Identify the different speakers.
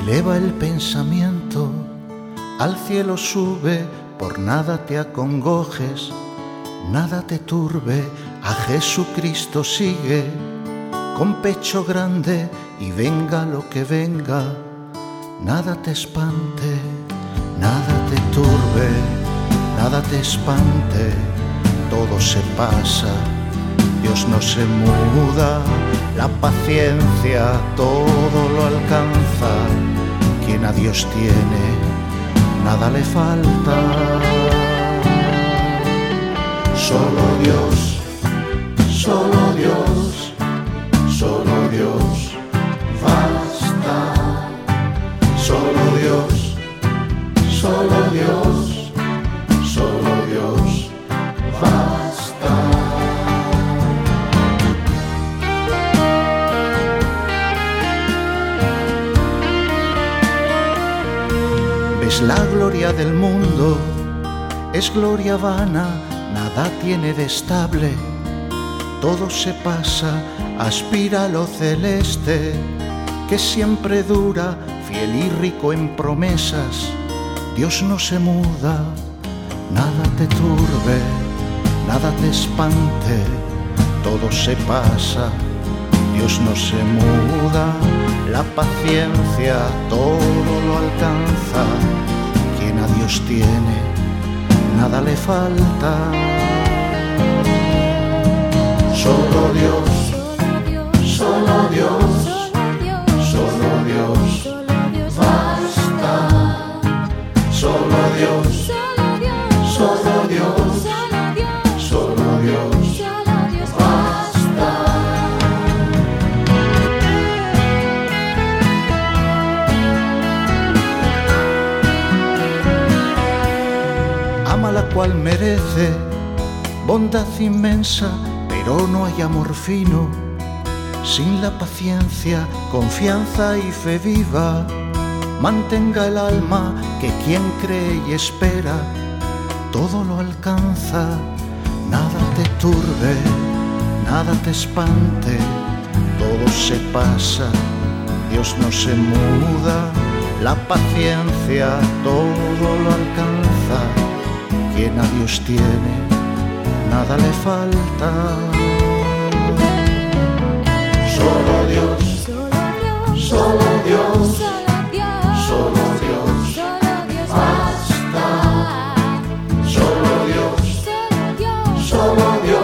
Speaker 1: Eleva el pensamiento, al cielo sube, por nada te acongojes, nada te turbe, a Jesucristo sigue, con pecho grande y venga lo que venga, nada te espante, nada te turbe, nada te espante, todo se pasa, Dios no se muda, la paciencia todo lo alcanza, quien a Dios tiene, nada le falta. Solo Dios, solo Dios, solo Dios, basta. Solo Dios, solo Dios, solo Dios, basta. Ves la gloria del mundo, es gloria vana, nada tiene de estable, todo se pasa, aspira a lo celeste, que siempre dura, fiel y rico en promesas, Dios no se muda, nada te turbe, nada te espante, todo se pasa, Dios no se muda, la paciencia todo lo alcanza, quien a Dios tiene, nada le falta. Solo Dios, solo Dios, solo Dios, basta. Solo Dios, solo Dios, solo Dios, basta. Ama la cual merece bondad inmensa, pero no hay amor fino sin la paciencia, confianza y fe viva. Mantenga el alma que quien cree y espera todo lo alcanza, nada te turbe, nada te espante, todo se pasa, Dios no se muda, la paciencia todo lo alcanza, quien a Dios tiene, nada le falta. Solo Dios, solo Dios, solo Dios, basta. Solo Dios, solo Dios.